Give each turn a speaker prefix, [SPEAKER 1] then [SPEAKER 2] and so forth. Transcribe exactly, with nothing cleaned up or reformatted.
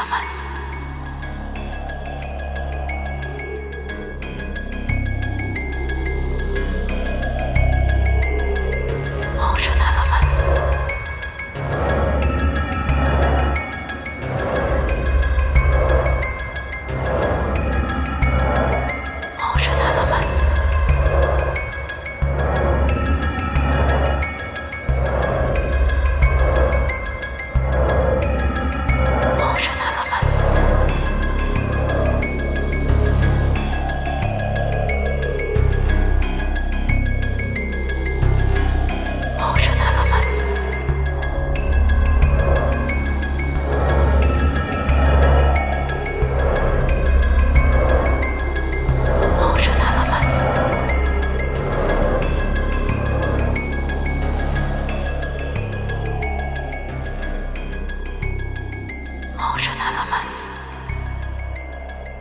[SPEAKER 1] Elements. Motion Elements. Motion Elements. Motion Elements. Motion Elements. Motion Elements. Motion Elements.